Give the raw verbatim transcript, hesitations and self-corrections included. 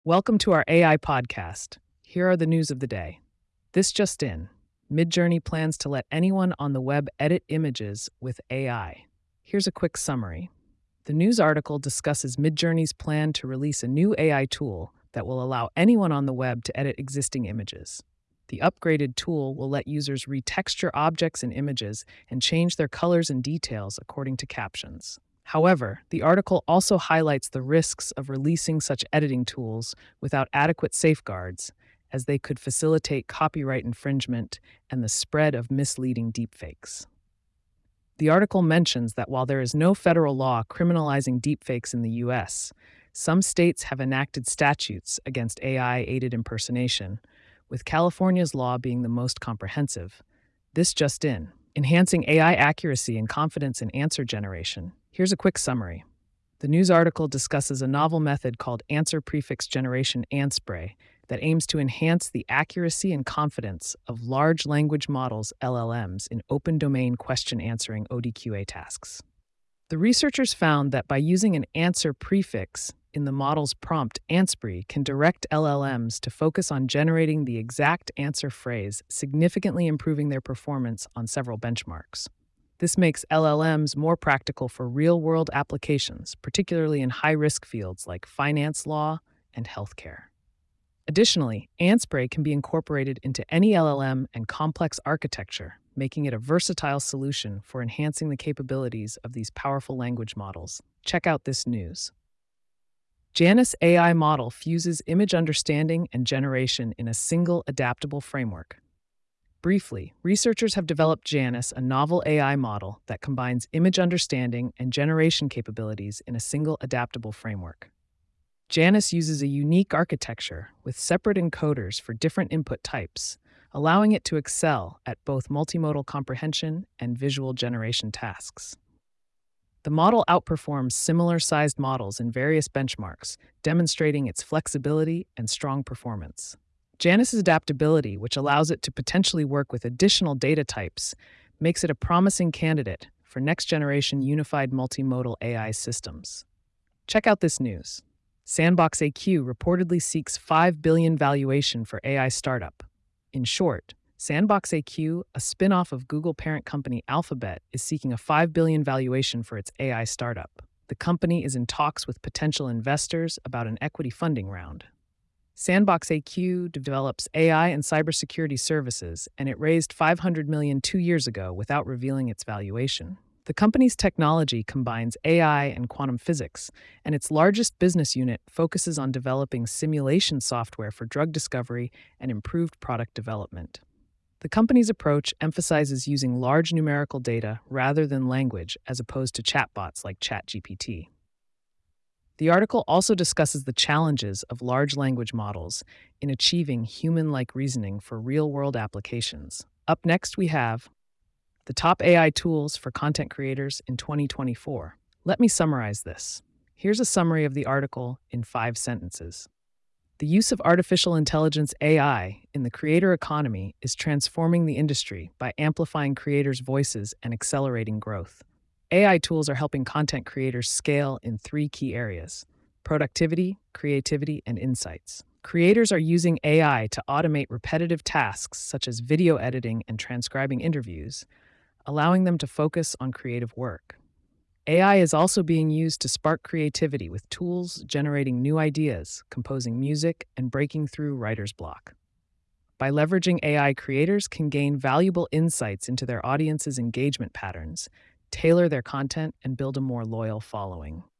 Welcome to our A I podcast. Here are the news of the day. This just in. Midjourney plans to let anyone on the web edit images with A I. Here's a quick summary. The news article discusses Midjourney's plan to release a new A I tool that will allow anyone on the web to edit existing images. The upgraded tool will let users retexture objects and images and change their colors and details according to captions. However, the article also highlights the risks of releasing such editing tools without adequate safeguards, as they could facilitate copyright infringement and the spread of misleading deepfakes. The article mentions that while there is no federal law criminalizing deepfakes in the U S, some states have enacted statutes against A I-aided impersonation, with California's law being the most comprehensive. This just in. Enhancing A I accuracy and confidence in answer generation. Here's a quick summary. The news article discusses a novel method called Answer Prefix Generation ANSPRE that aims to enhance the accuracy and confidence of large language models L L Ms in open domain question answering O D Q A tasks. The researchers found that by using an answer prefix in the model's prompt, ANSPRE can direct L L Ms to focus on generating the exact answer phrase, significantly improving their performance on several benchmarks. This makes L L Ms more practical for real-world applications, particularly in high-risk fields like finance law and healthcare. Additionally, ANSPRE can be incorporated into any L L M and complex architecture, making it a versatile solution for enhancing the capabilities of these powerful language models. Check out this news. Janus A I model fuses image understanding and generation in a single adaptable framework. Briefly, researchers have developed Janus, a novel A I model that combines image understanding and generation capabilities in a single adaptable framework. Janus uses a unique architecture with separate encoders for different input types, allowing it to excel at both multimodal comprehension and visual generation tasks. The model outperforms similar-sized models in various benchmarks, demonstrating its flexibility and strong performance. Janus's adaptability, which allows it to potentially work with additional data types, makes it a promising candidate for next-generation unified multimodal A I systems. Check out this news. Sandbox A Q reportedly seeks five billion dollars valuation for A I startup. In short, Sandbox A Q, a spin-off of Google parent company Alphabet, is seeking a five billion dollars valuation for its A I startup. The company is in talks with potential investors about an equity funding round. Sandbox A Q develops A I and cybersecurity services, and it raised five hundred million dollars two years ago without revealing its valuation. The company's technology combines A I and quantum physics, and its largest business unit focuses on developing simulation software for drug discovery and improved product development. The company's approach emphasizes using large numerical data rather than language, as opposed to chatbots like ChatGPT. The article also discusses the challenges of large language models in achieving human-like reasoning for real-world applications. Up next, we have the top A I tools for content creators in twenty twenty-four. Let me summarize this. Here's a summary of the article in five sentences. The use of artificial intelligence A I in the creator economy is transforming the industry by amplifying creators' voices and accelerating growth. A I tools are helping content creators scale in three key areas: productivity, creativity, and insights. Creators are using A I to automate repetitive tasks such as video editing and transcribing interviews, allowing them to focus on creative work. A I is also being used to spark creativity with tools generating new ideas, composing music, and breaking through writer's block. By leveraging A I, creators can gain valuable insights into their audience's engagement patterns, tailor their content, and build a more loyal following.